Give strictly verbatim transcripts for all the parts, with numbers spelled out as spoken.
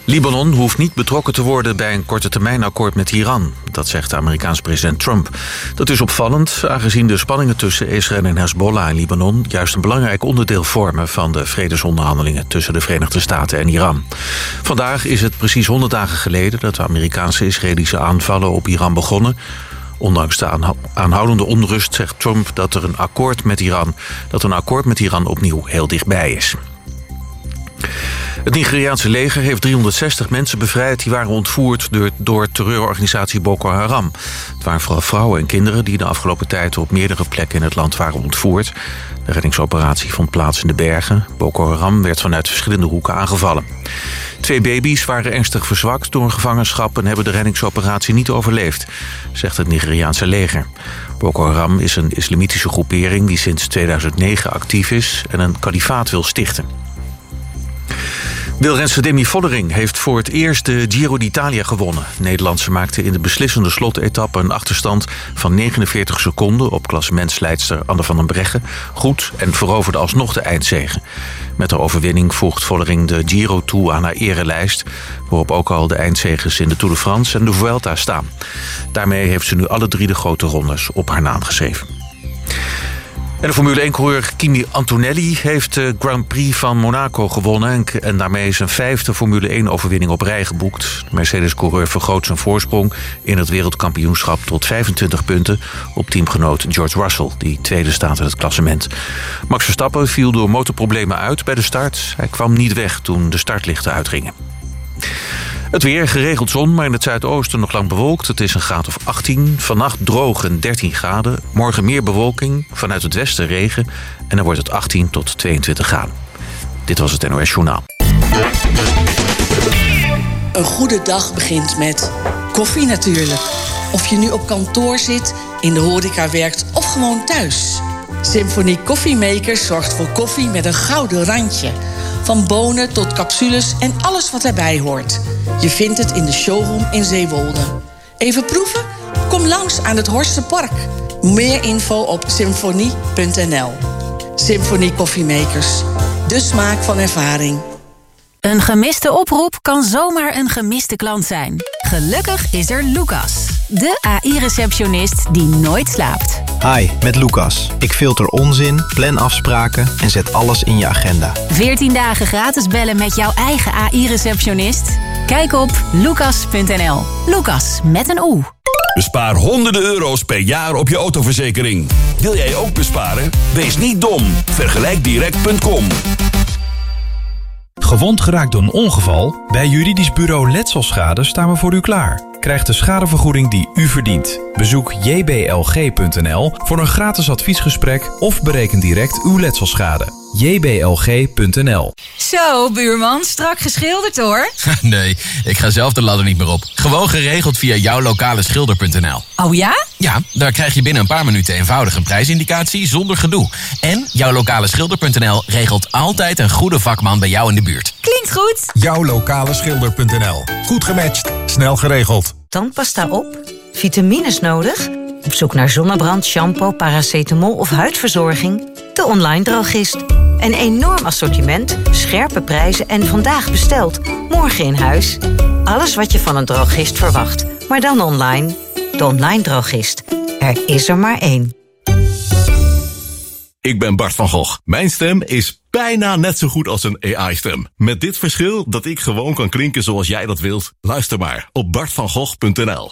Libanon hoeft niet betrokken te worden bij een korte termijn akkoord met Iran. Dat zegt de Amerikaanse president Trump. Dat is opvallend, aangezien de spanningen tussen Israël en Hezbollah in Libanon juist een belangrijk onderdeel vormen van de vredesonderhandelingen tussen de Verenigde Staten en Iran. Vandaag is het precies honderd dagen geleden dat de Amerikaanse Israëlische aanvallen op Iran begonnen. Ondanks de aanhoudende onrust zegt Trump dat er een akkoord met Iran, dat een akkoord met Iran opnieuw heel dichtbij is. Het Nigeriaanse leger heeft driehonderdzestig mensen bevrijd die waren ontvoerd door, door terreurorganisatie Boko Haram. Het waren vooral vrouwen en kinderen die de afgelopen tijd op meerdere plekken in het land waren ontvoerd. De reddingsoperatie vond plaats in de bergen. Boko Haram werd vanuit verschillende hoeken aangevallen. Twee baby's waren ernstig verzwakt door een gevangenschap en hebben de reddingsoperatie niet overleefd, zegt het Nigeriaanse leger. Boko Haram is een islamitische groepering die sinds tweeduizend negen actief is en een kalifaat wil stichten. Wielrenster Demi Vollering heeft voor het eerst de Giro d'Italia gewonnen. De Nederlandse maakte in de beslissende slotetappe een achterstand van negenenveertig seconden op klassementsleidster Anne van den Breggen goed en veroverde alsnog de eindzege. Met de overwinning voegt Vollering de Giro toe aan haar erelijst, waarop ook al de eindzeges in de Tour de France en de Vuelta staan. Daarmee heeft ze nu alle drie de grote rondes op haar naam geschreven. En de Formule één-coureur Kimi Antonelli heeft de Grand Prix van Monaco gewonnen en daarmee zijn vijfde Formule één-overwinning op rij geboekt. De Mercedes-coureur vergroot zijn voorsprong in het wereldkampioenschap tot vijfentwintig punten op teamgenoot George Russell, die tweede staat in het klassement. Max Verstappen viel door motorproblemen uit bij de start. Hij kwam niet weg toen de startlichten uitgingen. Het weer, geregeld zon, maar in het zuidoosten nog lang bewolkt. Het is een graad of achttien. Vannacht droog en dertien graden. Morgen meer bewolking, vanuit het westen regen. En dan wordt het achttien tot tweeëntwintig graden. Dit was het N O S Journaal. Een goede dag begint met koffie natuurlijk. Of je nu op kantoor zit, in de horeca werkt of gewoon thuis. Symphony Koffiemakers zorgt voor koffie met een gouden randje. Van bonen tot capsules en alles wat erbij hoort. Je vindt het in de showroom in Zeewolde. Even proeven? Kom langs aan het Horstenpark. Meer info op symfonie punt n l. Symphony Koffiemakers. De smaak van ervaring. Een gemiste oproep kan zomaar een gemiste klant zijn. Gelukkig is er Lucas, de A I-receptionist die nooit slaapt. Hi, met Lucas. Ik filter onzin, plan afspraken en zet alles in je agenda. veertien dagen gratis bellen met jouw eigen A I-receptionist? Kijk op lucas punt n l. Lucas, met een O. Bespaar honderden euro's per jaar op je autoverzekering. Wil jij ook besparen? Wees niet dom. vergelijk direct punt com. Gewond geraakt door een ongeval? Bij Juridisch Bureau Letselschade staan we voor u klaar. Krijg de schadevergoeding die u verdient. Bezoek j b l g punt n l voor een gratis adviesgesprek of bereken direct uw letselschade. j b l g punt n l. Zo, buurman, strak geschilderd hoor. Nee, ik ga zelf de ladder niet meer op. Gewoon geregeld via jouw lokale schilder punt n l. Oh ja? Ja, daar krijg je binnen een paar minuten eenvoudig een prijsindicatie zonder gedoe. En jouw lokale schilder punt n l regelt altijd een goede vakman bij jou in de buurt. Klinkt goed. jouw lokale schilder punt n l. Goed gematcht, snel geregeld. Tandpasta op? Vitamines nodig? Op zoek naar zonnebrand, shampoo, paracetamol of huidverzorging? De Online Drogist. Een enorm assortiment, scherpe prijzen en vandaag besteld. Morgen in huis. Alles wat je van een drogist verwacht, maar dan online. De Online Drogist. Er is er maar één. Ik ben Bart van Gogh. Mijn stem is bijna net zo goed als een A I-stem. Met dit verschil dat ik gewoon kan klinken zoals jij dat wilt. Luister maar op bart van gogh punt n l.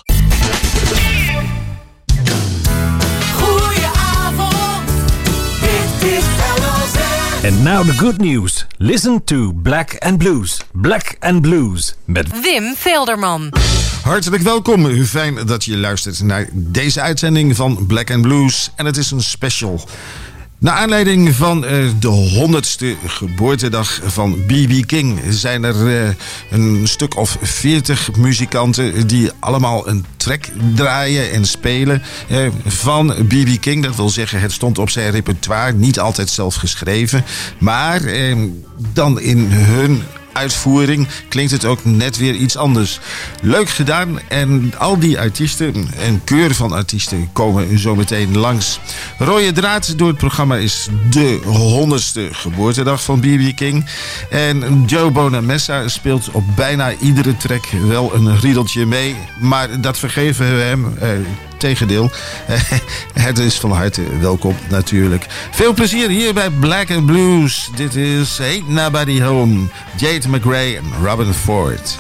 Goedenavond, dit is L O Z. And now the good news. Listen to Black and Blues. Black and Blues. Met Wim Velderman. Hartelijk welkom. Fijn dat je luistert naar deze uitzending van Black and Blues. En het is een special. Naar aanleiding van uh, de honderdste geboortedag van B B King zijn er uh, een stuk of veertig muzikanten die allemaal een track draaien en spelen uh, van B B King. Dat wil zeggen, het stond op zijn repertoire, niet altijd zelf geschreven, maar uh, dan in hun uitvoering klinkt het ook net weer iets anders. Leuk gedaan en al die artiesten, een keur van artiesten, komen zo meteen langs. Rode draad door het programma is de honderdste geboortedag van B B King. En Joe Bonamessa speelt op bijna iedere track wel een riedeltje mee. Maar dat vergeven we hem. Eh, tegendeel. Het is van harte welkom natuurlijk. Veel plezier hier bij Black and Blues. Dit is Ain't Nobody Home. Jade McRae en Robin Ford.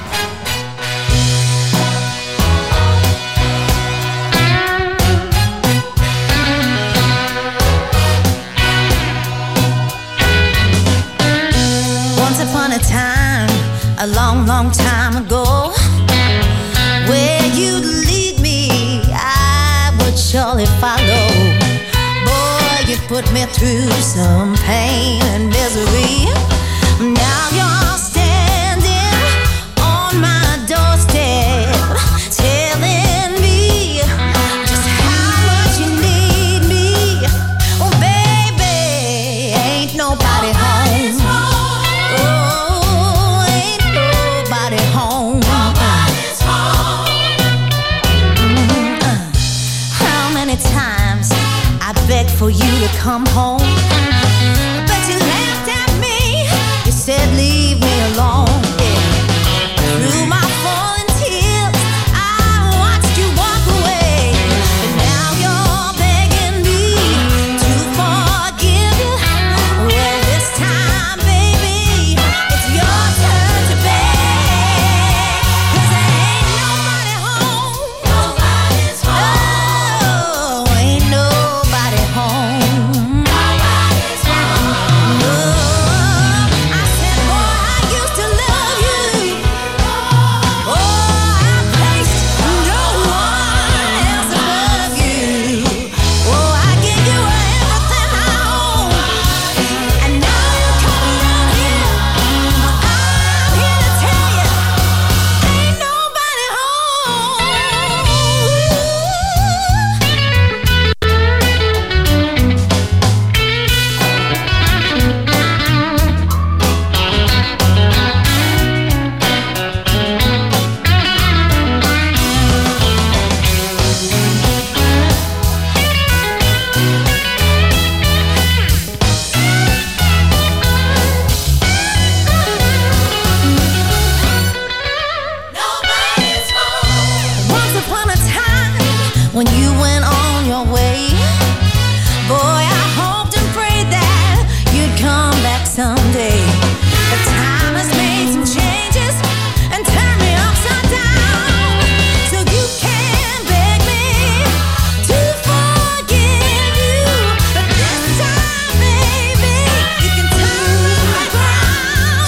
Once upon a time, a long, long time ago, where you'd lead me, I would surely follow. Boy, you put me through some pain and misery. Now you're standing on my doorstep, telling me just how much you need me. Oh, baby, ain't nobody home. Oh, ain't nobody home. Nobody's home. Mm-hmm. How many times I begged for you to come home, but you laughed at me. You said leave me alone. Yeah. Through my falling tears, I watched you walk away. And now you're begging me to forgive you. Well, this time, baby, it's your turn to beg. 'Cause there ain't nobody home. Nobody's home. Oh, ain't nobody home. Nobody's home. No. I said, boy, I used to love you. Oh, I placed no one else above you. Oh, I gave you everything I own. And now you come around here. I'm here to tell you, ain't nobody home. Nobody's home. Once upon a time, when you went on your way, boy, I hoped and prayed that you'd come back someday. But time has made some changes and turned me upside down. So you can beg me to forgive you, but this time, baby, you can turn back around.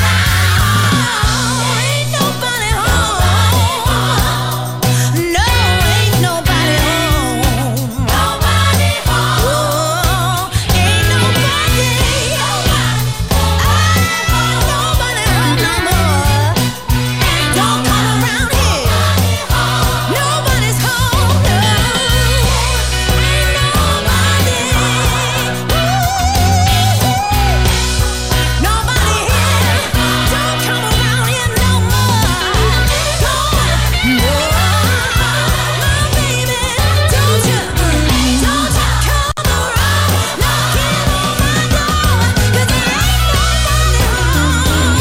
Oh, ain't nobody home. No, ain't nobody home. Nobody home. Oh, ain't nobody. Nobody home no more. Don't come around here. Nobody's home. No, ain't nobody. Nobody here. Don't come around here no more. No, my baby, don't you, don't you come around knocking on my door, 'cause there ain't nobody home.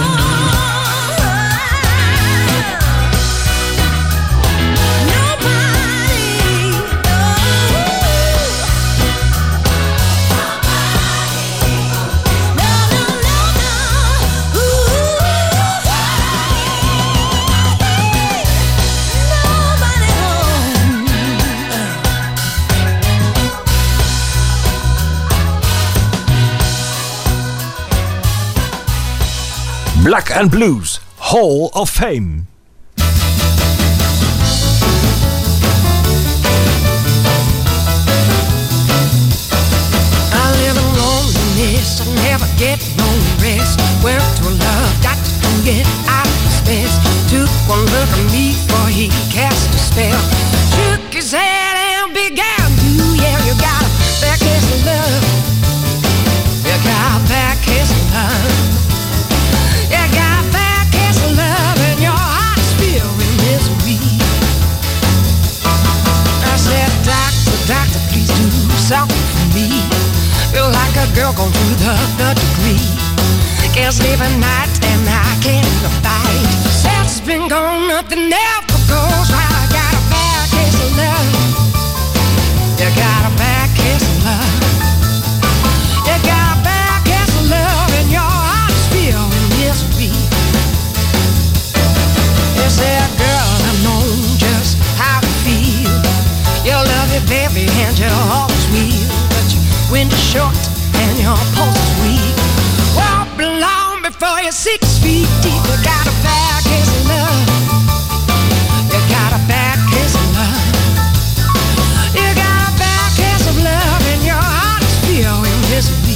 Black and Blues Hall of Fame. I live in loneliness, I never get no rest. Work to love, got to get out of space. Took one look at me before he cast a spell. Shook his head and began to yell, you got back his love. You got back his love. nothing ever goes right. I got a bad case of love. You got a bad case of love. You got a bad case of love, and your heart's filled with misery. You say, girl, I know just how to feel. You love it, baby, and you're always real, but your wind is short and your pulse is weak. Walk along before you're six feet deep. You got a bad case of love. You got a bad case of love. You got a bad case of love, and your heart is filled with misery.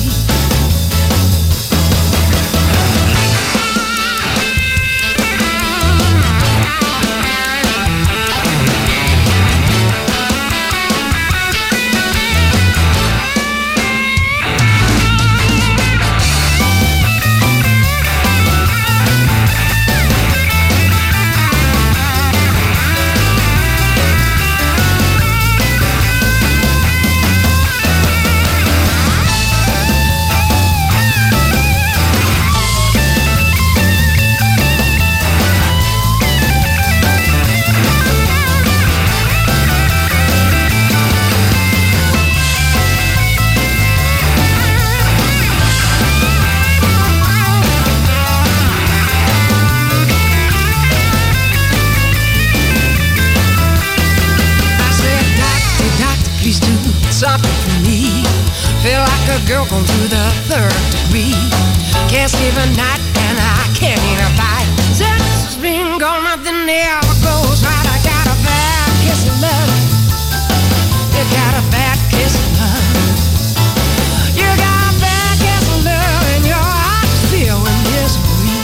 Something for me. Feel like a girl going through the third degree. Can't sleep at night and I can't eat a bite. Since it's been gone, nothing ever goes right. I got a bad kiss of love. You got a bad kiss of love. You got a bad kiss of love, and your heart's filled with misery.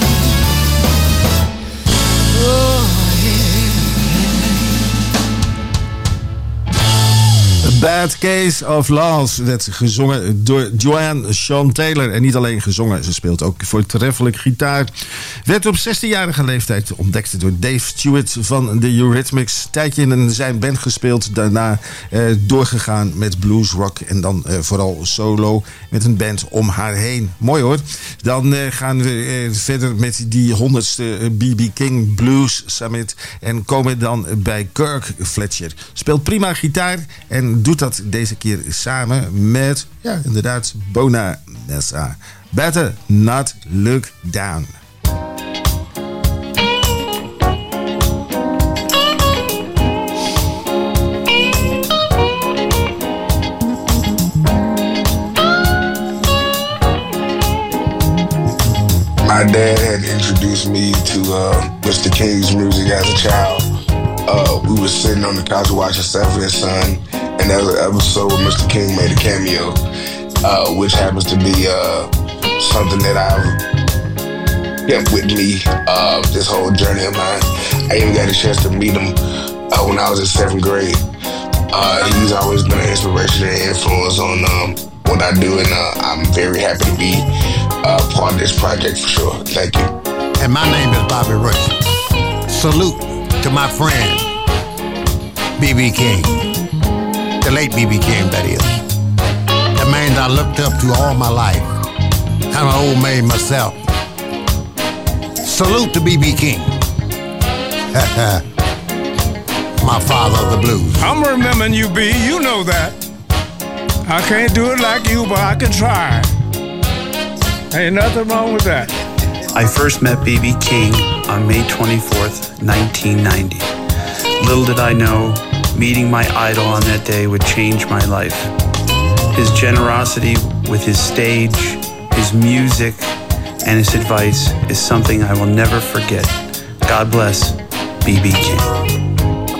Oh, Bad Case of Love werd gezongen door Joanne Sean Taylor. En niet alleen gezongen, ze speelt ook voortreffelijk gitaar. Werd op zestienjarige leeftijd ontdekt door Dave Stewart van de Eurythmics. Tijdje in zijn band gespeeld, daarna eh, doorgegaan met blues rock. En dan eh, vooral solo met een band om haar heen. Mooi hoor. Dan eh, gaan we eh, verder met die honderdste B B King Blues Summit. En komen dan bij Kirk Fletcher. Speelt prima gitaar en doet dat deze keer samen met, ja, inderdaad, Bona Nessa. Better Not Look Down. My dad had introduced me to uh, Mister King's music as a child. Uh, we were sitting on the couch watching Sanford and Son, and there was an episode where Mister King made a cameo, uh, which happens to be uh, something that I've kept with me uh, this whole journey of mine. I even got a chance to meet him uh, when I was in seventh grade. Uh, he's always been an inspiration and influence on um, what I do, and uh, I'm very happy to be uh, part of this project for sure. Thank you. And my name is Bobby Rush. Salute to my friend, B B King. The late B B King, that is. The man that I looked up to all my life. I'm an old man myself. Salute to B B King. My father of the blues. I'm remembering you, B. You know that. I can't do it like you, but I can try. Ain't nothing wrong with that. I first met B B King on May twenty-fourth, nineteen ninety. Little did I know, meeting my idol on that day would change my life. His generosity with his stage, his music, and his advice is something I will never forget. God bless B B King.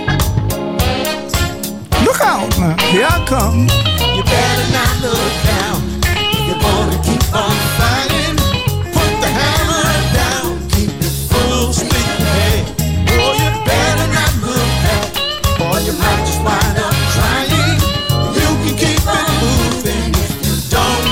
Look out now, here I come. You better not look down. If you're gonna keep on fighting, put the hammer down. Keep it full speed ahead. Oh, you better not look back, or you might just wind up trying. You can keep it moving if you don't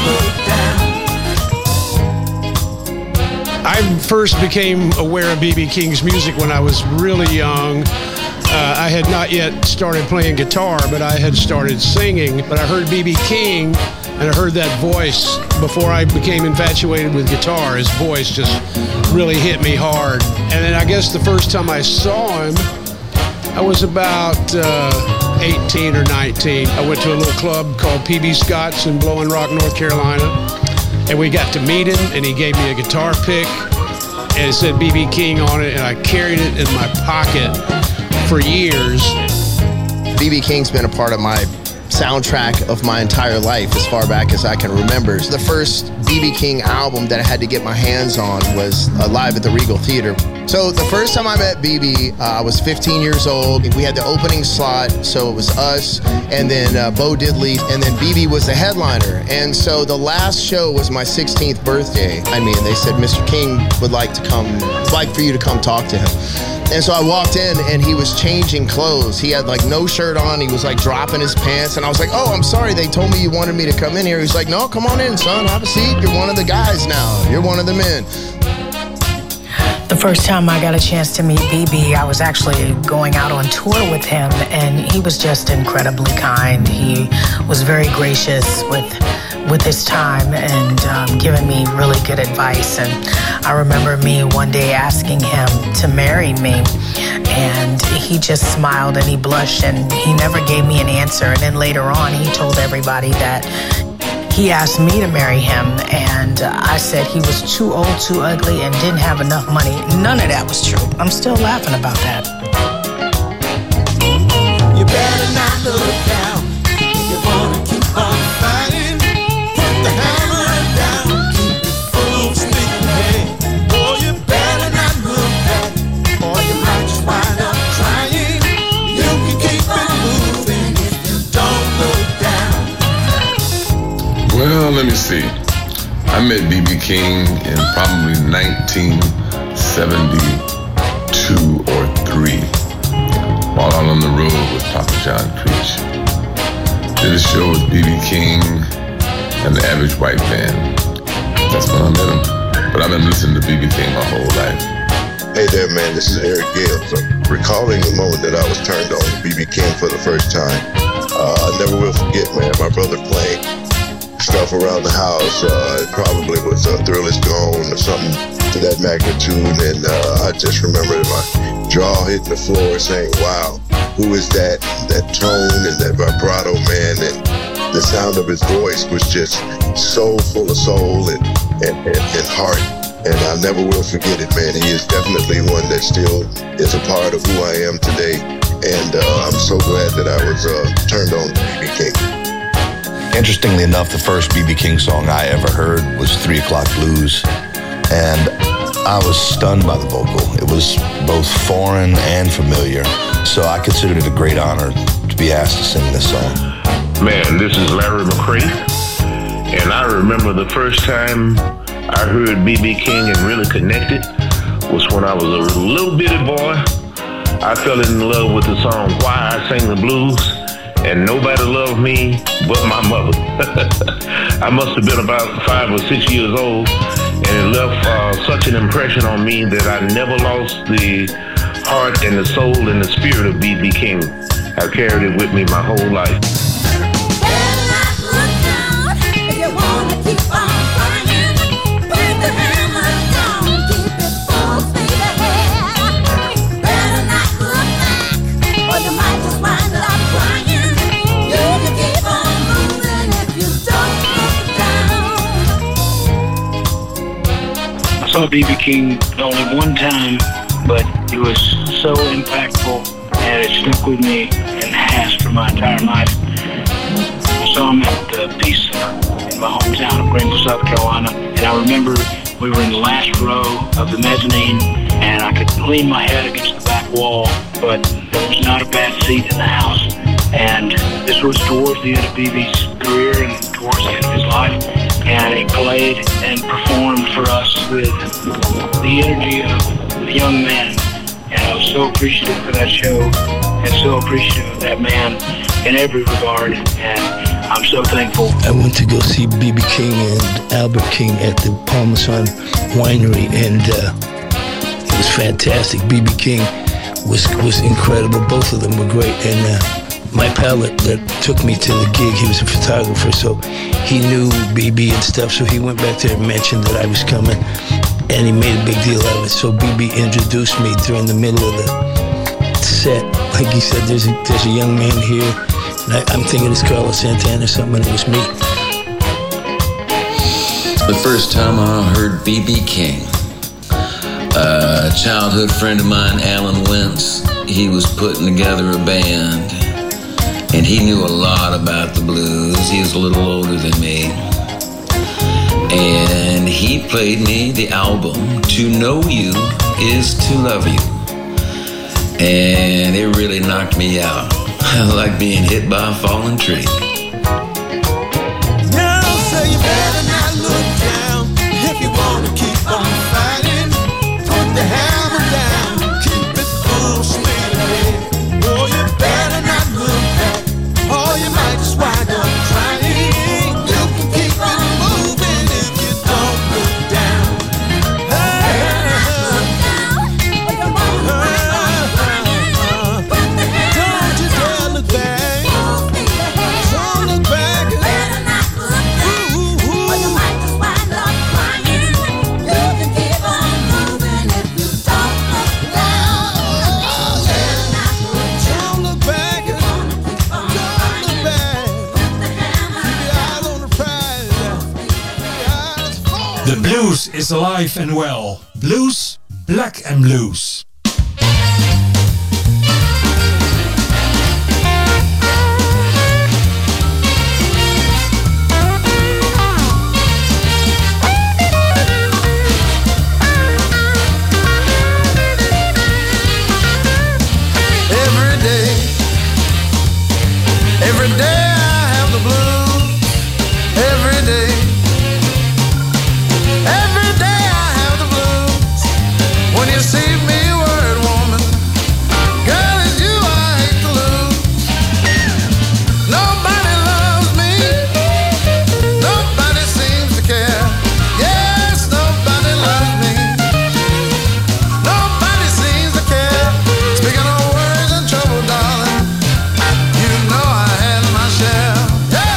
look down. I first became aware of B B King's music when I was really young. Uh, I had not yet started playing guitar, but I had started singing. But I heard B B King, and I heard that voice before I became infatuated with guitar. His voice just really hit me hard. And then I guess the first time I saw him, I was about uh, eighteen or nineteen. I went to a little club called P B Scott's in Blowing Rock, North Carolina, and we got to meet him, and he gave me a guitar pick, and it said B B King on it, and I carried it in my pocket for years. B B King's been a part of my soundtrack of my entire life as far back as I can remember. The first B B King album that I had to get my hands on was uh, live at the Regal Theater. So the first time I met B B, uh, I was fifteen years old. We had the opening slot, so it was us, and then uh, Bo Diddley, and then B B was the headliner. And so the last show was my sixteenth birthday. I mean, they said, Mister King would like to come, like for you to come talk to him. And so I walked in, and he was changing clothes. He had like no shirt on. He was like dropping his pants. And I was like, oh, I'm sorry. They told me you wanted me to come in here. He was like, no, come on in, son. Have a seat. You're one of the guys now. You're one of the men. The first time I got a chance to meet B B, I was actually going out on tour with him, and he was just incredibly kind. He was very gracious with with his time and um, giving me really good advice. And I remember me one day asking him to marry me, and he just smiled and he blushed, and he never gave me an answer. And then later on, he told everybody that he asked me to marry him, and I said he was too old, too ugly, and didn't have enough money. None of that was true. I'm still laughing about that. You better not look down. You wanna keep on fighting. Put the hammer down. Keep it full speed ahead. Boy, you better not look back, or you might just wind up crying. You can keep it moving if you don't look down. Well, let me see. I met B B King in probably nineteen seventy-two or three, while out on the road with Papa John Creech. Did a show with B B King and the Average White Band. That's when I met him. But I've been listening to B B King my whole life. Hey there, man. This is Eric Gale. So recalling the moment that I was turned on to B B King for the first time, uh, I never will forget, man. My brother playing stuff around the house. Uh, it probably was uh, Thrill Is Gone or something to that magnitude. And uh, I just remember my jaw hitting the floor saying, wow, who is that? That tone and that vibrato, man. And the sound of his voice was just so full of soul and, and, and, and heart. And I never will forget it, man. He is definitely one that still is a part of who I am today. And uh, I'm so glad that I was uh, turned on to B B King. Interestingly enough, the first B B King song I ever heard was Three O'Clock Blues, and I was stunned by the vocal. It was both foreign and familiar, so I considered it a great honor to be asked to sing this song. Man, this is Larry McCray, and I remember the first time I heard B B King and really connected was when I was a little bitty boy. I fell in love with the song Why I Sing the Blues, and nobody loved me but my mother. I must have been about five or six years old, and it left uh, such an impression on me that I never lost the heart and the soul and the spirit of B B King. I carried it with me my whole life. I saw B B King only one time, but it was so impactful and it stuck with me and has for my entire life. I saw him at the Peace Center in my hometown of Greenville, South Carolina, and I remember we were in the last row of the mezzanine, and I could lean my head against the back wall, but there was not a bad seat in the house. And this was towards the end of B B's career and towards the end of his life. And he played and performed for us with the energy of a young man. And I was so appreciative for that show and so appreciative of that man in every regard. And I'm so thankful. I went to go see B B King and Albert King at the Parmesan Winery, and uh, it was fantastic. B B King was was incredible. Both of them were great. And uh, my pal that, that took me to the gig, he was a photographer, so he knew B B and stuff, so he went back there and mentioned that I was coming, and he made a big deal out of it. So B B introduced me during the middle of the set. Like he said, there's a, there's a young man here, and I, I'm thinking it's Carlos Santana or something, and it was me. The first time I heard B B King, a childhood friend of mine, Alan Wentz, he was putting together a band, and he knew a lot about the blues. He was a little older than me. And he played me the album, To Know You Is To Love You. And it really knocked me out. Like being hit by a falling tree. Now say you better not look down if you want to keep on fighting. Put the hammer down, keep it full speed ahead. Oh, you better not look back, or you might just wind up trying. You can keep it moving if you don't look down. Hey, don't you dare look back. Don't look back. Ooh, ooh. Or you might just wind up crying. You can keep on moving if you don't look down. Don't look back. Don't look back. Keep your eyes on the prize. The blues is alive and well. Blues, Black and Blues. Every day, every day I have the blues. Every day, every day I have the blues. When you see me word woman, girl, it's you I hate to lose. Nobody loves me, nobody seems to care. Yes, nobody loves me, nobody seems to care. Speaking of words and trouble, darling, you know I had my share. Hey!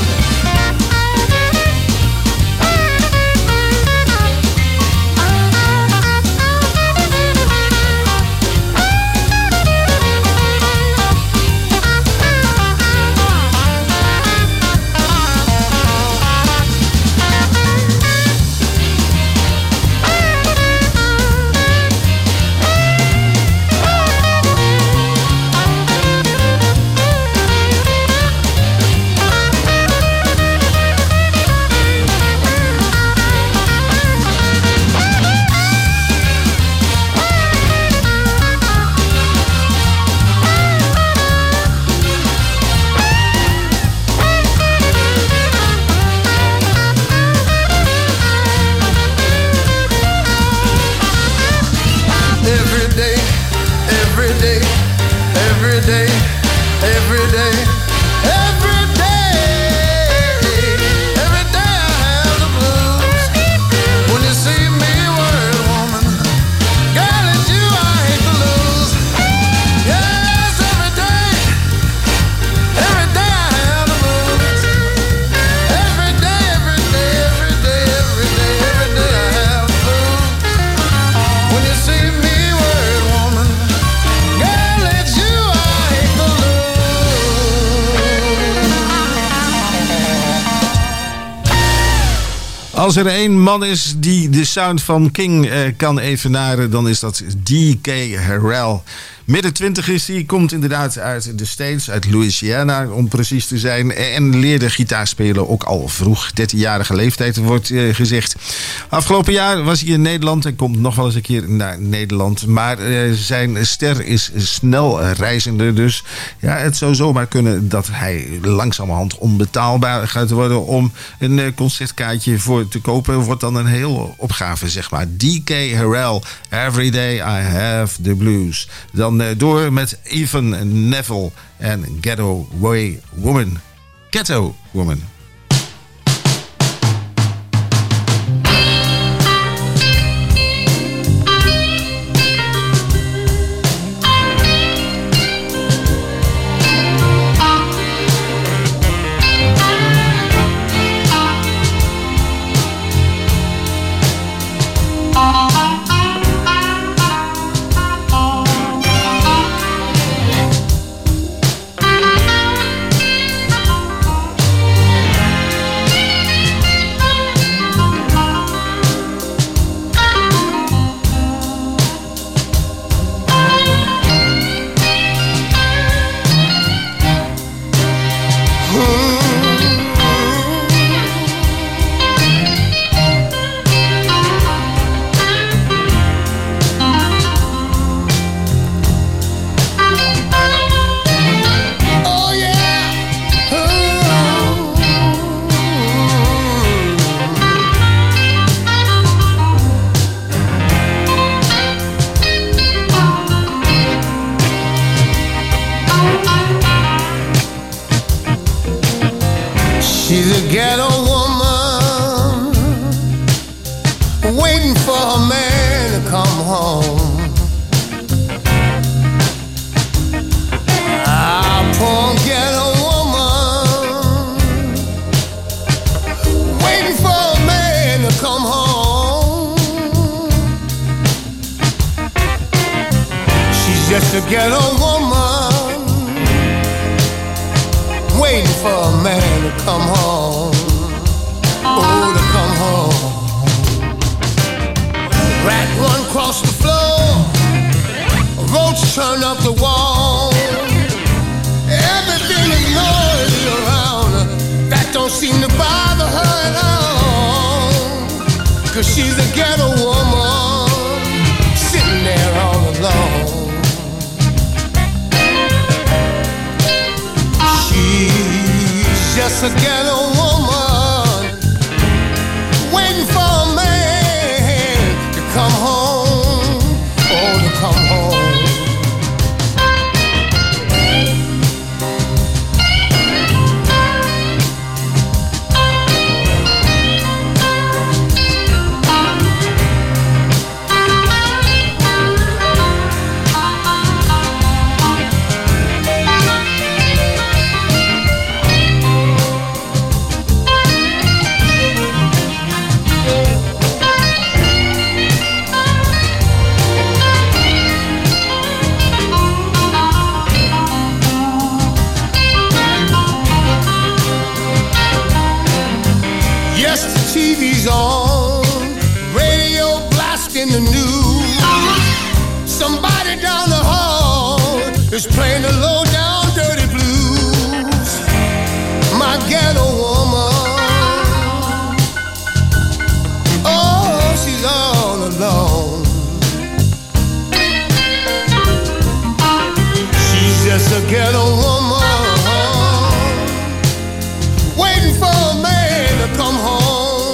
Every day, every day, every day, every day, every day, every day I have the blues. When you see me word woman, girl, it's you I hate to lose. Yes, every day, every day I have the blues. Every day, every day, every day, every day, every day I have the blues. When you see me word woman, girl, it's you I hate to lose. Als er één man is die de sound van King eh, kan evenaren, dan is dat D K Harrell. Midden twintig is hij, komt inderdaad uit de States, uit Louisiana om precies te zijn. En leerde gitaar spelen ook al vroeg, dertienjarige leeftijd wordt eh, gezegd. Afgelopen jaar was hij in Nederland en komt nog wel eens een keer naar Nederland. Maar eh, zijn ster is snel reizende, dus ja, het zou zomaar kunnen dat hij langzamerhand onbetaalbaar gaat worden om een eh, concertkaartje voor te kopen. Wordt dan een heel opgave, zeg maar. D K Harrell, Every Day I Have the Blues. Dan uh, door met Even Neville en Ghetto Way Woman. Ghetto Woman. ghetto woman waiting for her man to come home. Ah, poor ghetto woman waiting for her man to come home. She's just a ghetto woman waiting for a man to come home. Oh, to come home. Rat run across the floor, a roach turn up the wall. Everything is noisy around her. That don't seem to bother her at all. Cause she's a ghetto woman sitting there all alone. She's just a ghetto woman waiting for a man to come home. Oh, to come home. T V's on, radio blasting the news. Somebody down the hall is playing the low down dirty blues. My ghetto woman, oh, she's all alone. She's just a ghetto woman waiting for a man to come home.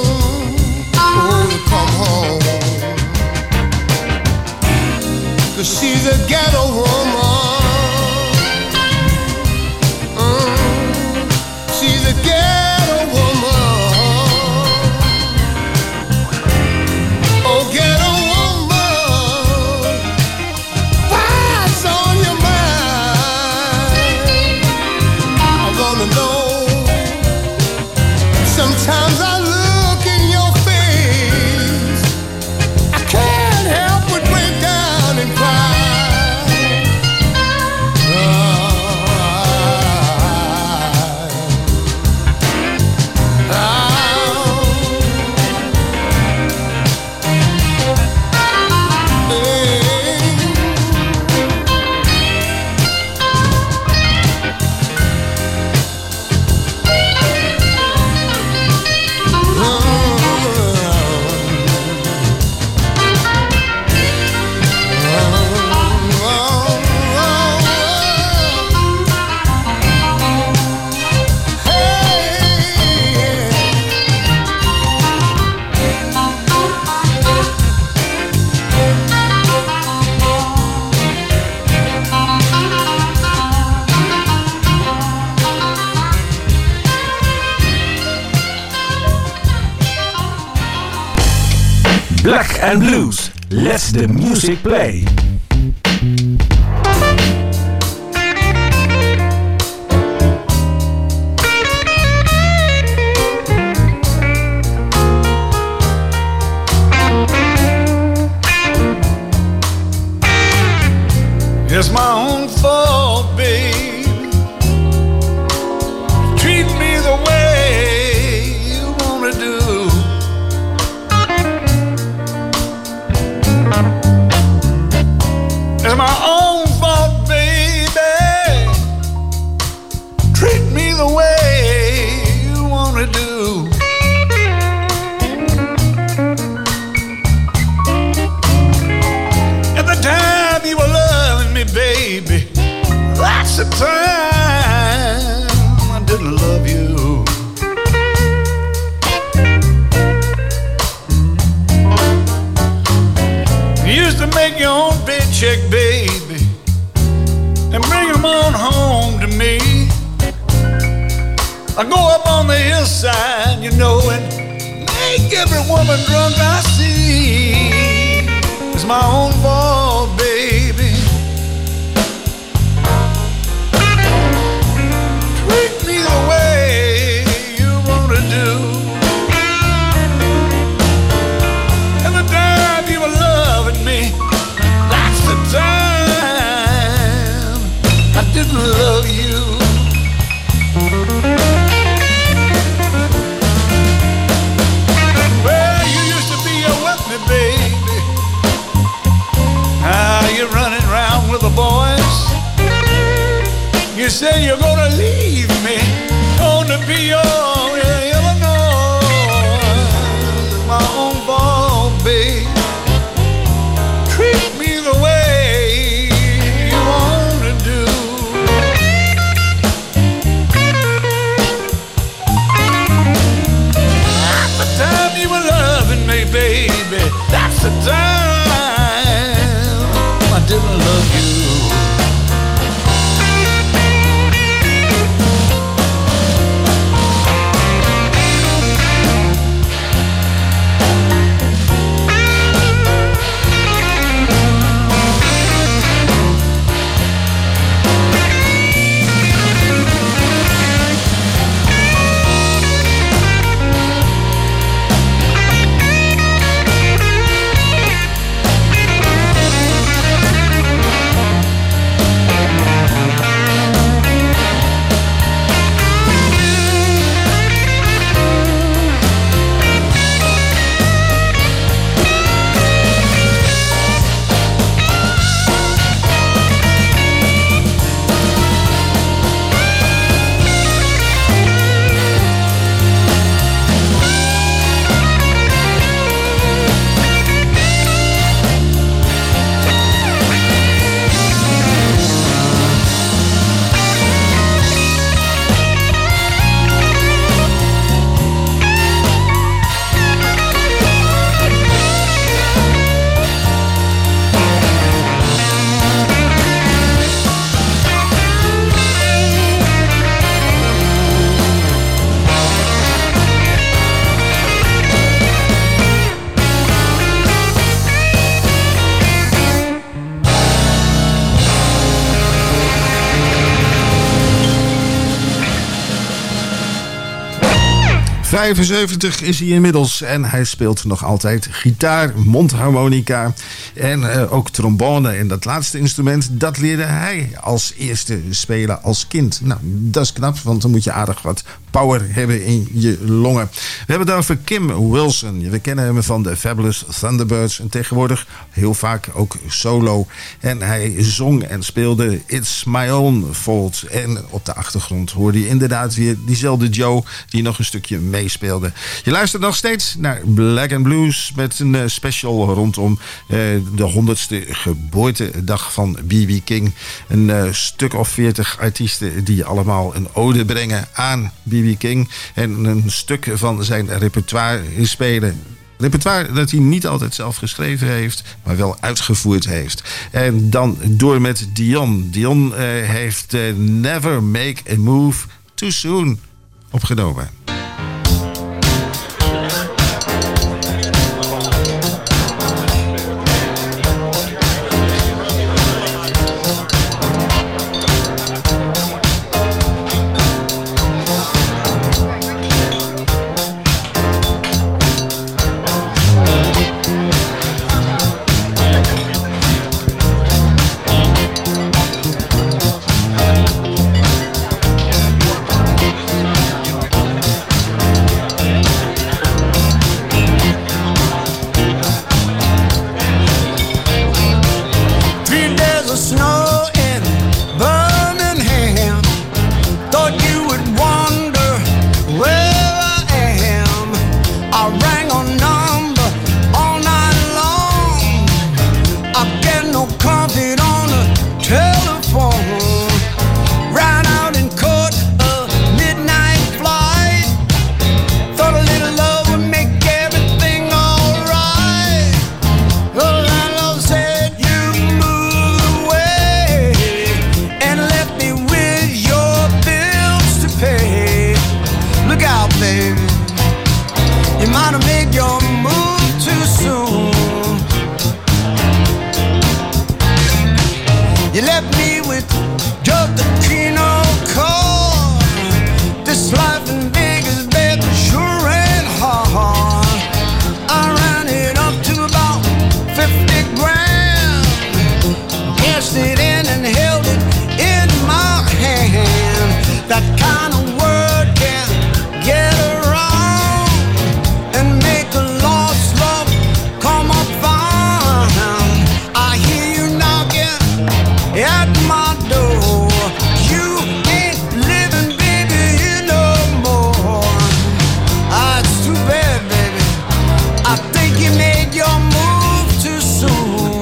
Cause she's a ghetto woman. Mm, she's a ghetto woman. Oh, ghetto woman, what's on your mind? I wanna know. Sometimes I look in your face, I can't help but break down and cry. Black and Blues. Let the music play. It's my own fault, babe. Treat me the way you wanna do. It's my own fault, baby. Treat me the way you wanna do. At the time you were loving me, baby, that's the time I didn't love you. You used to make your own paycheck, baby, and bring them on home to me. I go up on the hillside, you know, and make every woman drunk I see. It's my own fault, baby. Treat me the way you wanna do. And the time you were loving me, that's the time I didn't love you. Well, you used to be with me, baby. Now you're running around with the boys. You say you're gonna leave me, gonna be your Illinois. My own fault, babe. Treat me the way you wanna do. That's the time you were loving me, baby. That's the time I didn't love you. vijfenzeventig is hij inmiddels en hij speelt nog altijd gitaar, mondharmonica en uh, ook trombone. En dat laatste instrument, dat leerde hij als eerste spelen als kind. Nou, dat is knap, want dan moet je aardig wat power hebben in je longen. We hebben het over Kim Wilson. We kennen hem van de Fabulous Thunderbirds en tegenwoordig heel vaak ook solo. En hij zong en speelde It's My Own Fault. En op de achtergrond hoorde je inderdaad weer diezelfde Joe die nog een stukje meespeelde. Je luistert nog steeds naar Black and Blues met een uh, special rondom uh, de honderdste geboortedag van B B King. Een uh, stuk of veertig artiesten die allemaal een ode brengen aan B B King en een stuk van zijn repertoire spelen. Repertoire dat hij niet altijd zelf geschreven heeft, maar wel uitgevoerd heeft. En dan door met Dion. Dion uh, heeft uh, Never Make a Move Too Soon opgenomen. Away. You left me with just the Keno car. This life in Vegas, baby, sure ain't hard. I ran it up to about fifty grand. Cashed it in and held it in my hand. That kind of word can get around and make a lost love come up fine. I hear you knocking at my door. You ain't living, baby, you no more. Ah, it's too bad, baby. I think you made your move too soon.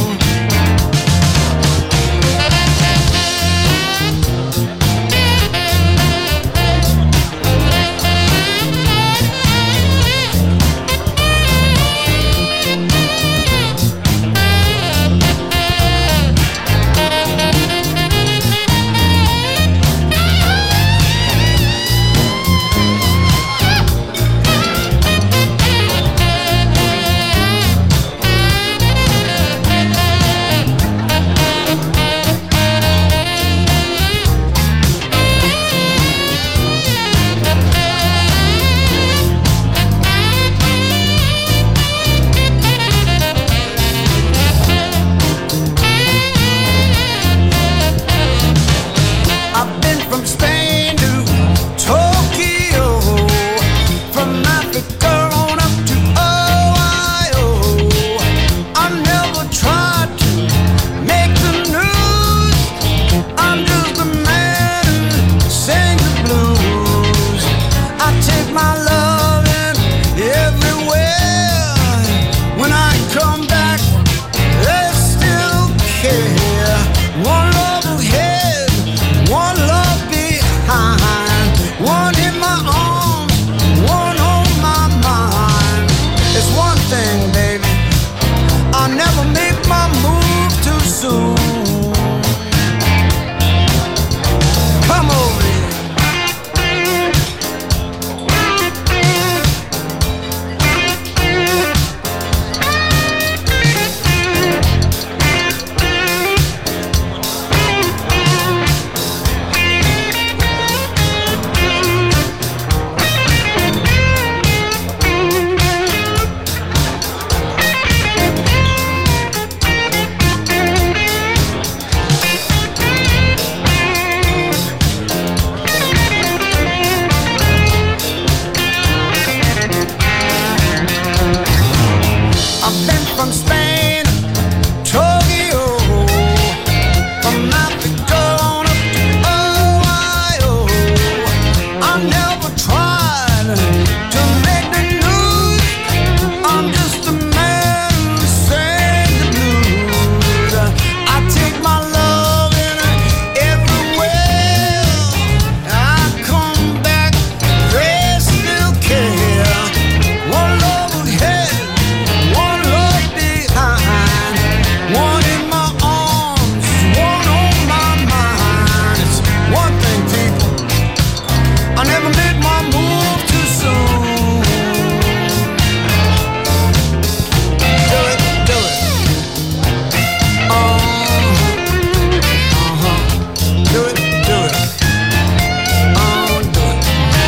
I've been from Spain to Tokyo, from Africa on up to Ohio. I never tried to make the news. I'm just a man who sings the blues. I take my love in everywhere. When I come back, they still care. One love ahead, one love behind, one in my arms, one on my mind. It's one thing, baby, I never make my move too soon. Come over here. I've been from Spain, Tokyo, from Africa on up to Ohio. I never tried to make the news. I'm just a man who sings the blues. I take my love in everywhere. I come back, they still care. One love ahead, one love behind, one in my arms, one on my mind. It's one thing, people, I never made my move too soon. Do it, do it. Uh, uh-huh. Do it, do it. Uh, do it.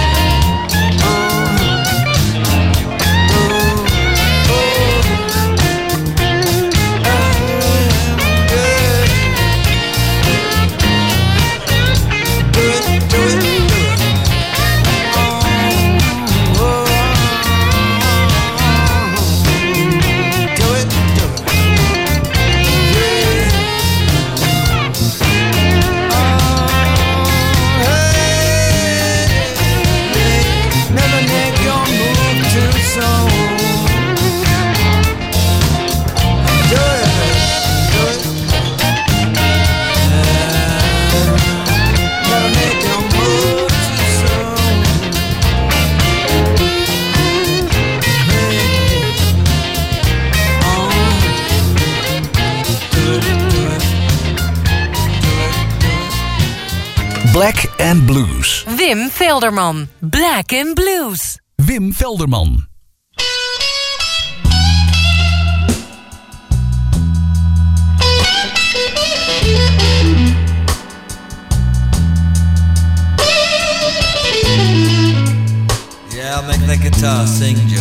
Never make your move too soon. Do it, do it. Never make your move too soon. Oh, do it, do it. Black and Blues. Wim Velderman. Black and Blues. Wim Velderman. Thank you. Now sing, Joe.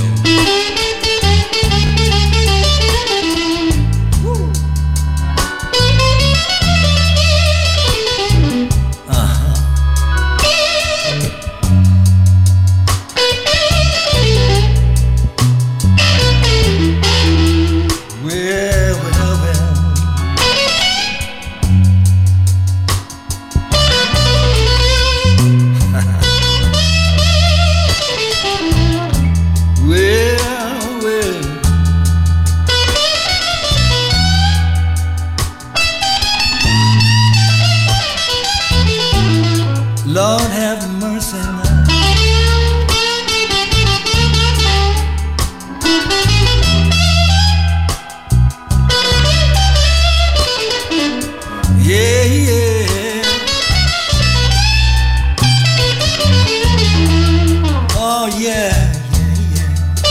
Lord have mercy now. Yeah, yeah. Oh, yeah, yeah, yeah.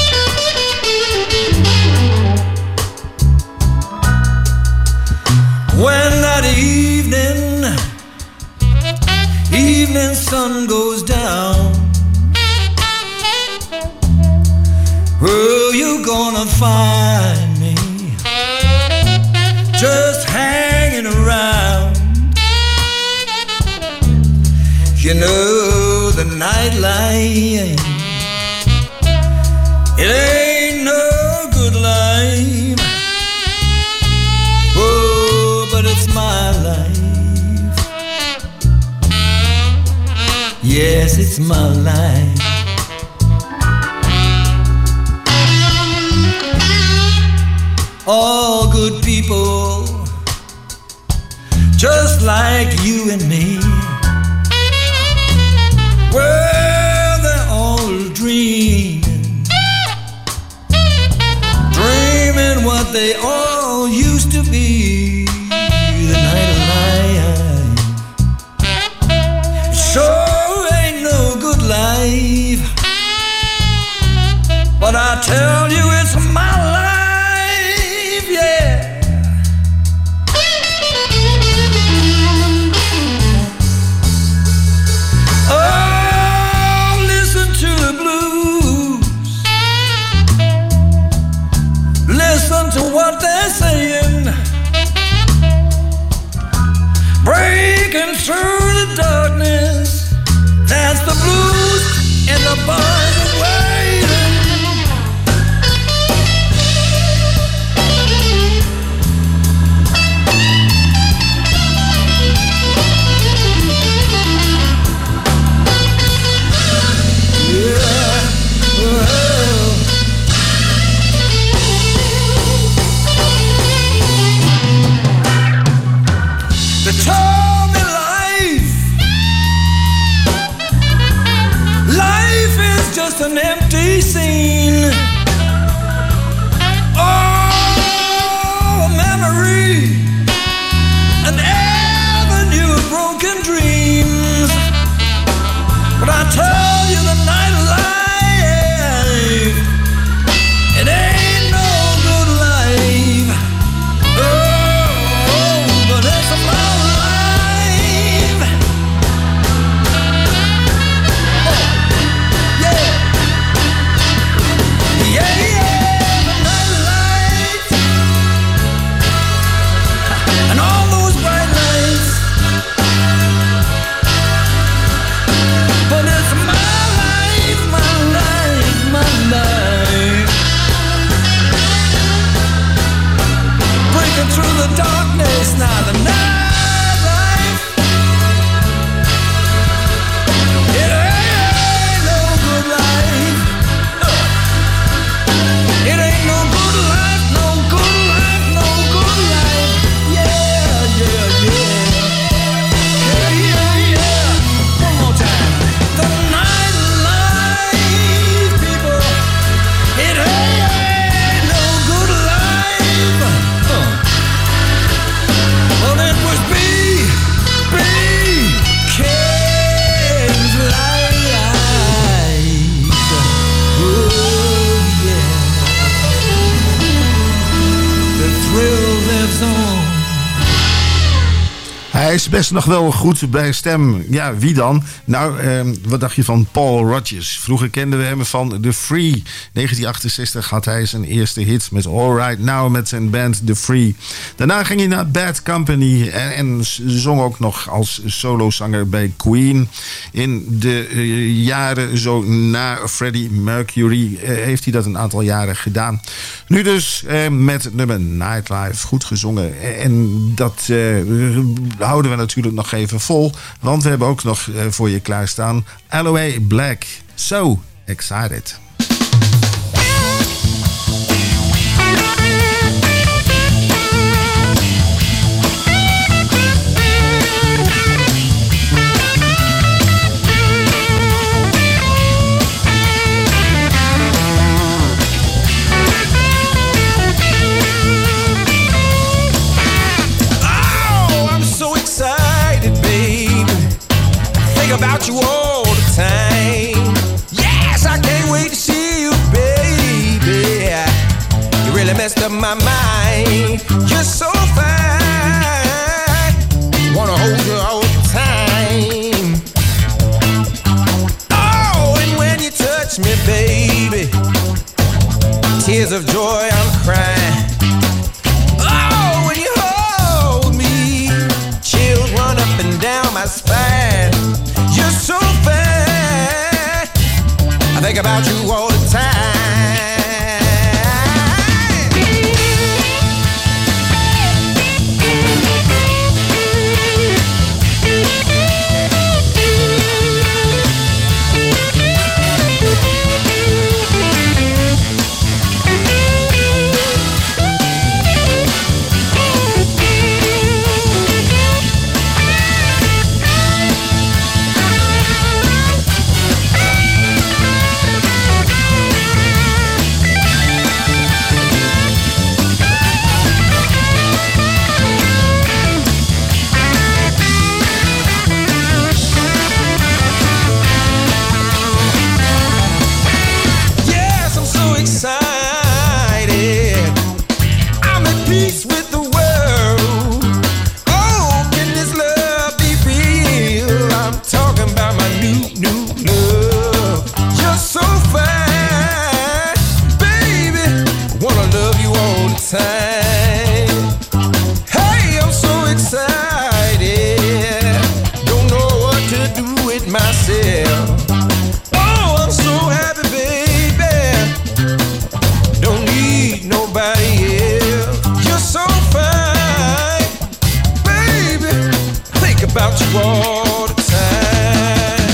When that evening evening sun goes down, well, you gonna find me just hanging around. You know the nightlife, it ain't no good life. Oh, but it's my life. Yes, it's my life. All good people, just like you and me. Well, they're all dreaming, dreaming what they all used to be. The night of life, sure ain't no good life, but I tell you it's my life, yeah. Oh, listen to the blues, listen to what they're saying, breaking through the darkness. That's the blues and the bars are waiting. Yeah, well. They told me life, life is just Hij is best nog wel goed bij stem. Ja, wie dan? Nou, eh, wat dacht je van Paul Rodgers? Vroeger kenden we hem van The Free. negentien achtenzestig had hij zijn eerste hit met All Right Now met zijn band The Free. Daarna ging hij naar Bad Company en, en zong ook nog als solozanger bij Queen. In de uh, jaren zo na Freddie Mercury uh, heeft hij dat een aantal jaren gedaan. Nu dus uh, met het nummer Nightlife, goed gezongen. En dat uh, houden we natuurlijk nog even vol, want we hebben ook nog uh, voor je klaarstaan Aloe Black. So excited. About you all the time. Yes, I can't wait to see you, baby. You really messed up my mind. You're so fine. Wanna hold you all the time. Oh, and when you touch me, baby, tears of joy I'm crying. Oh, when you hold me, chills run up and down my spine. You're so fine. I think about you all the time. About you all the time.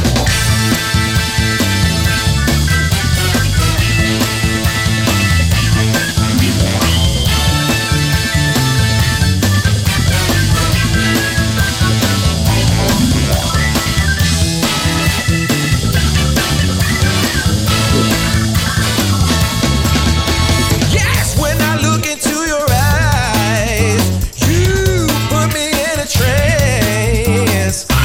Yes, when I look into your eyes, you put me in a trance.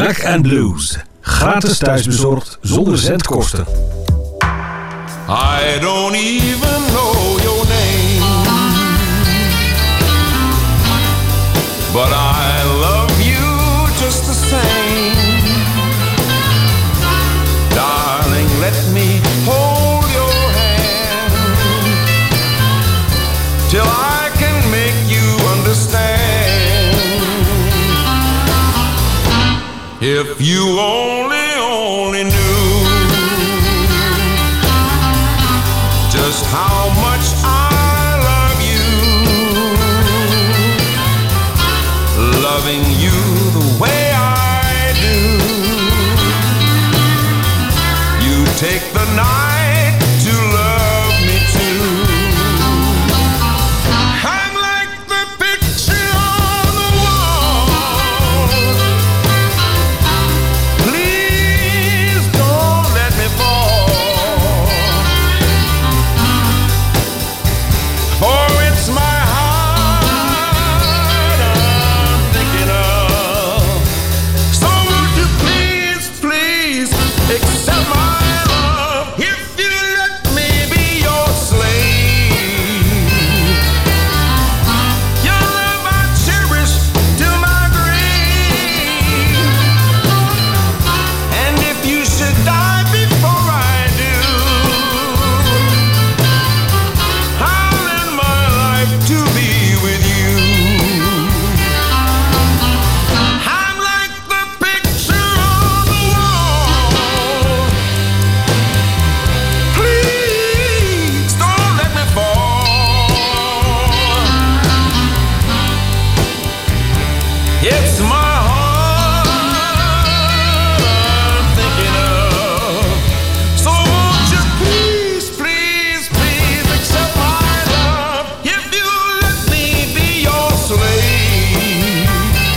Black and Blues. Gratis thuisbezorgd zonder zendkosten. I don't even know your name, but I love you just the same. Darling, let me hold your hand till I can make you understand. If you only, only knew just how much I love you, loving you the way I do. You take the night to love me too. I'm like the picture on the wall. Please don't let me fall, for it's my heart I'm thinking of. So would you please, please accept my love if you let me be your slave. Your love I cherish till my grave, and if you should die before I do, I'll end my life to be with you. I'm like the picture on the wall. Please don't let me fall. It's my heart I'm thinking of. So won't you please, please, please accept my love if you let me be your slave.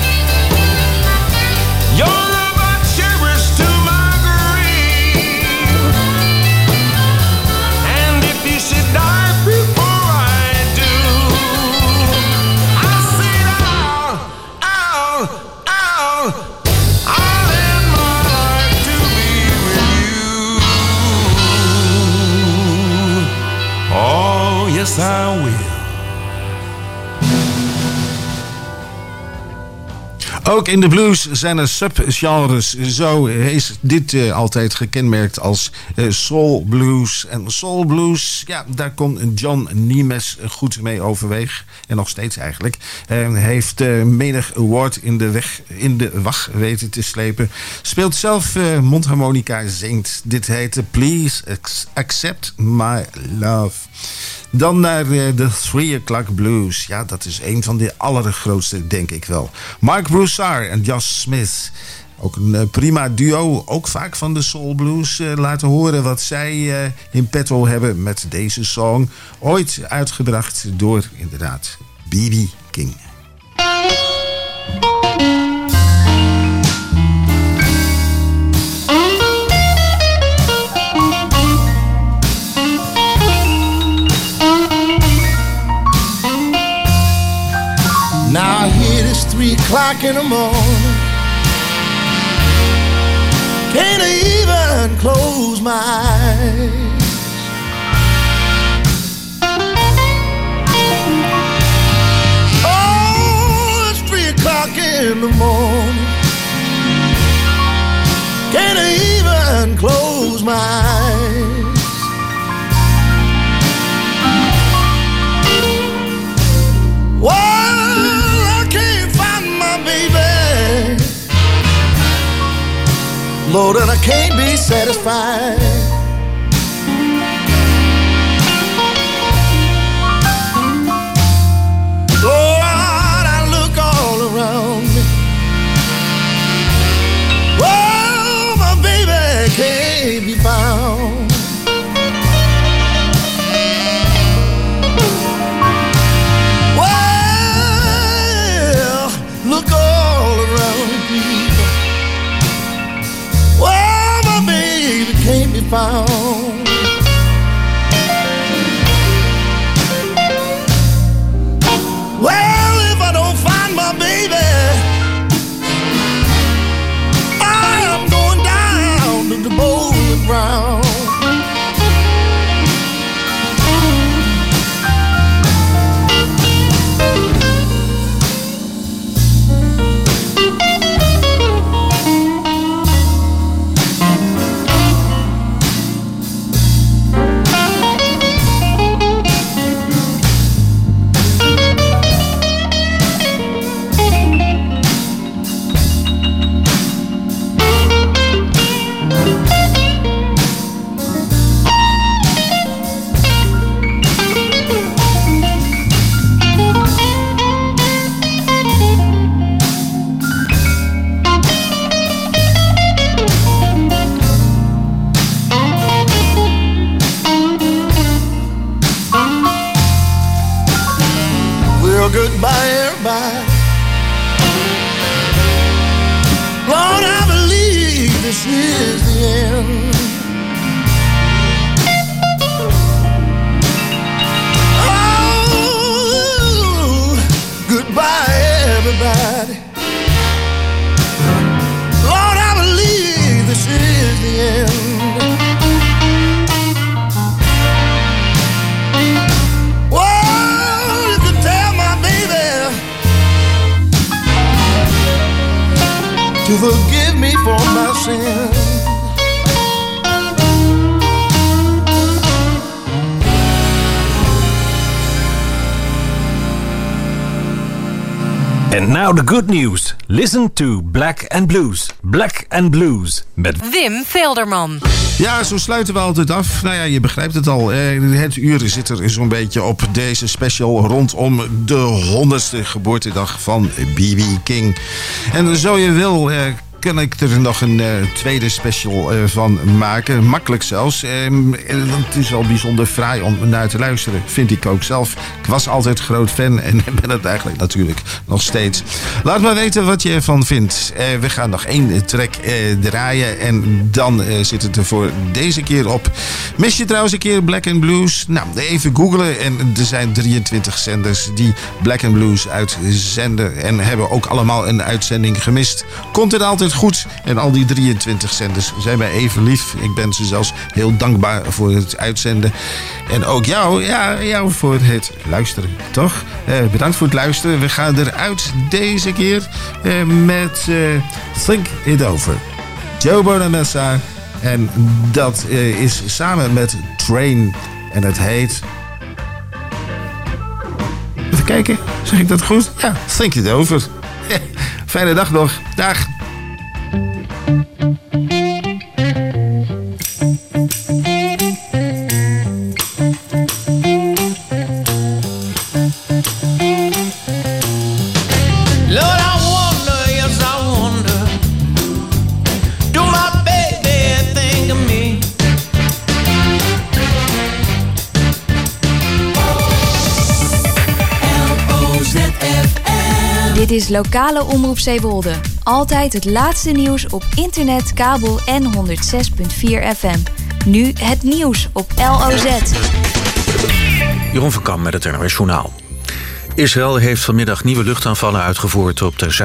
Your love I cherish to my grave, and if you should die before I do, I said I'll, I'll, I'll, I'll end my life to be with you. Oh, yes I will. Ook in de blues zijn er subgenres. Zo is dit uh, altijd gekenmerkt als uh, soul blues. En soul blues, ja, daar kon John Niemes goed mee overweg. En nog steeds eigenlijk. Hij heeft uh, menig award in de, weg, in de wacht weten te slepen. Speelt zelf uh, mondharmonica, zingt. Dit heet Please Accept My Love. Dan naar uh, de Three O'Clock Blues. Ja, dat is een van de allergrootste, denk ik wel. Mark Broussard en Josh Smith. Ook een uh, prima duo. Ook vaak van de soul blues. Uh, laten horen wat zij uh, in petto hebben met deze song. Ooit uitgebracht door, inderdaad, B B King. Now here it is three o'clock in the morning. Can't even close my eyes. Oh, it's three o'clock in the morning. Can't even close my eyes. Lord, and I can't be satisfied. Lord, I look all around me. Oh, my baby can't be found. Well, look all around me. Well, my baby can't be found. Well, if I don't find my baby, Well, goodbye, everybody. Lord, I believe this is the end. Oh, goodbye, everybody. Lord, I believe this is the end. To forgive me for my sin. And now the good news. Listen to Black and Blues. Black and Blues met Wim Velderman. Ja, zo sluiten we altijd af. Nou ja, je begrijpt het al. Het uur zit er zo'n beetje op deze special rondom de honderdste geboortedag van B B King. En zo je wil, kan ik er nog een uh, tweede special uh, van maken. Makkelijk zelfs. Um, het is wel bijzonder fraai om naar te luisteren. Vind ik ook zelf. Ik was altijd groot fan en ben het eigenlijk natuurlijk nog steeds. Laat maar weten wat je ervan vindt. Uh, we gaan nog één track uh, draaien en dan uh, zit het er voor deze keer op. Mis je trouwens een keer Black and Blues? Nou, even googlen en er zijn drieëntwintig zenders die Black and Blues uitzenden en hebben ook allemaal een uitzending gemist. Komt het altijd goed? En al die drieëntwintig zenders zijn mij even lief. Ik ben ze zelfs heel dankbaar voor het uitzenden. En ook jou, ja, jou voor het luisteren, toch? Uh, bedankt voor het luisteren. We gaan eruit deze keer uh, met uh, Think It Over. Joe Bonamassa. En dat uh, is samen met Train. En het heet... Even kijken, zeg ik dat goed? Ja, Think It Over. Fijne dag nog. Dag. Dit is lokale omroep Zeewolde. Altijd het laatste nieuws op internet, kabel en honderd zes komma vier F M. Nu het nieuws op L O Z. Jeroen van Kam met het R W S Journaal. Israël heeft vanmiddag nieuwe luchtaanvallen uitgevoerd op de zuid